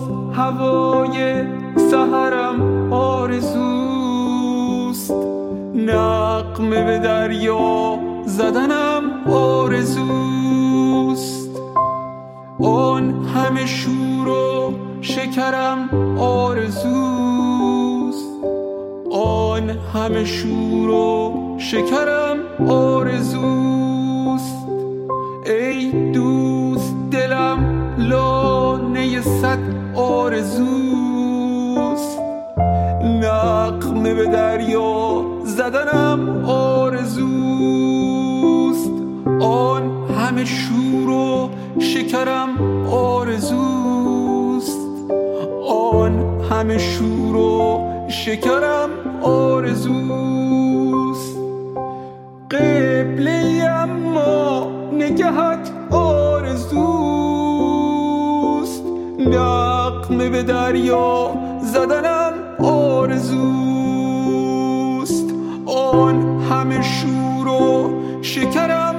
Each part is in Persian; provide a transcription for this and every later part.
هوای سحرم آرزوست، نغمه به دریا زدنم آرزوست. آن همه شور و شکرم آرزوست، آن همه شور و شکرم آرزوست. ای دوست دلم لانه صد آرزوست، نغمه به دریا زدنم آرزوست. آن همه شور و شکرم آرزوست، آن همه شور و شکرم آرزوست. قبله اما نگهت آرزوست، نغمه به دریا زدنم آرزوست. آن همه شور و شکرم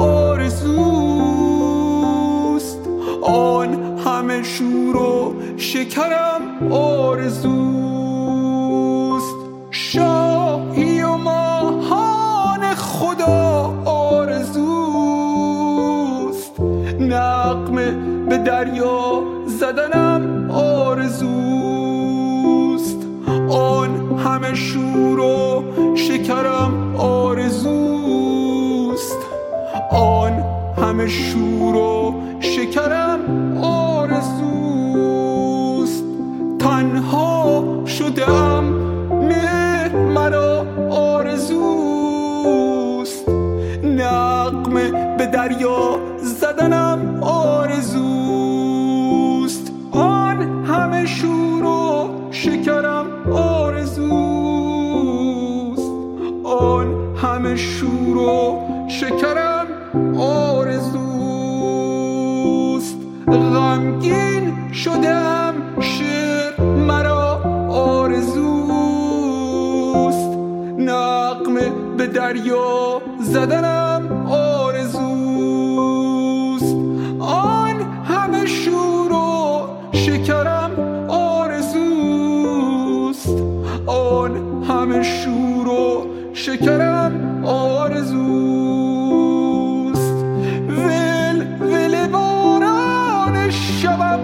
آرزوست، آن همه شور و شکرم آرزوست. شاهی و ماهان خدا آرزوست، نغمه به دریا زدنم آرزوست. آن همه شور و شکرم آرزوست، آن همه شور و شکرم آرزوست. تنها شدم مهر مرا آرزوست، نغمه به دریا زدنم آرزوست. آن همه شور و شکرم آرزوست، آن همه شور و شکرم آرزوست. غمگین شدم شعر مرا آرزوست، نغمه به دریا زدنم آرزوست. آن همه شور و شکرم آرزوست، آن همه شور و شکرم آرزوست. ول ول باران شبم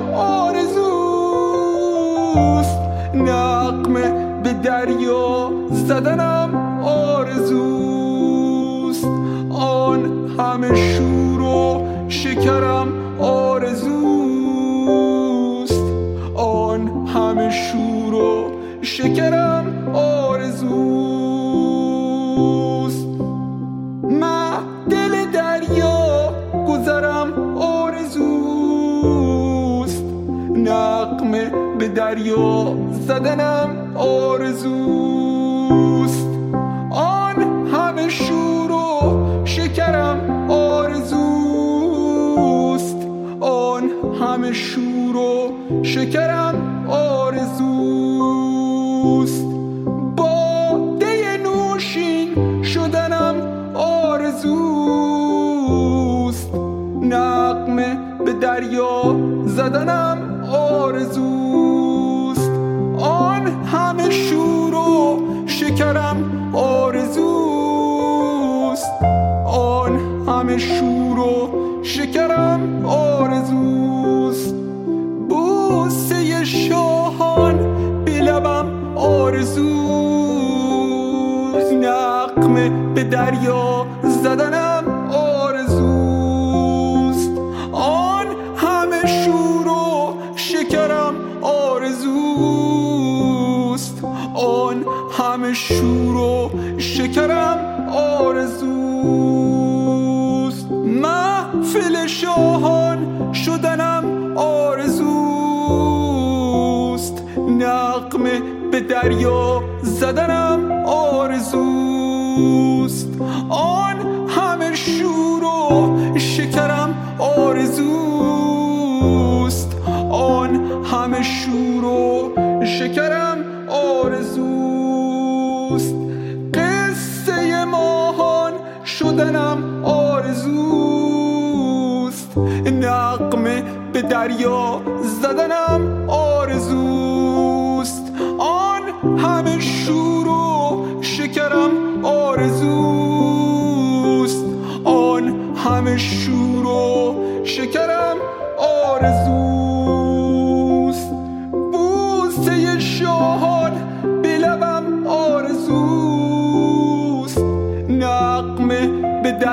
آرزوست، نغمه به دریا زدنم آرزوست. آن همه شور و شکرم آرزوست، آن همه شور و شکرم آرزوست. من دل دریا گذرم آرزوست، نغمه به دریا زدنم آرزوست. آن همه شور و شکرم آرزوست، آن همه شور و شکرم آرزوست. باده نوشین شدنم آرزوست، نغمه به دریا زدنم آرزوست. آن همه شور و شکرم آرزوست، آن همه شور و شکرم آرزوست. بوسه شاهان به لبم آرزوست، نغمه به دریا زدنم آرزوست. آن همه شور و شکرم آرزوست، آن همه شور و شکرم آرزوست. محفل شاهان شدنم آرزوست، نغمه به دریا زدنم آرزوست. آن همه شور و شکرم آرزوست، آن همه شور و شکرم آرزوست. قصه ماهان شدنم آرزوست، نغمه به دریا زدنم آرزوست.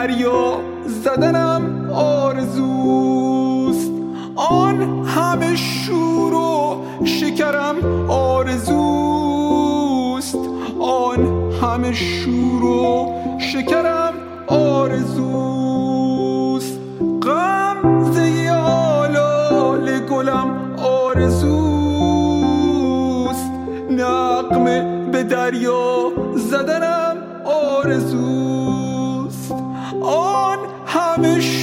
دریا زدنم آرزوست. آن همه شور و شکرم آرزوست. آن همه شور و شکرم آرزوست. غمزه آلال گلم آرزوست. نغمه به دریا زدنم آرزوست. آن همه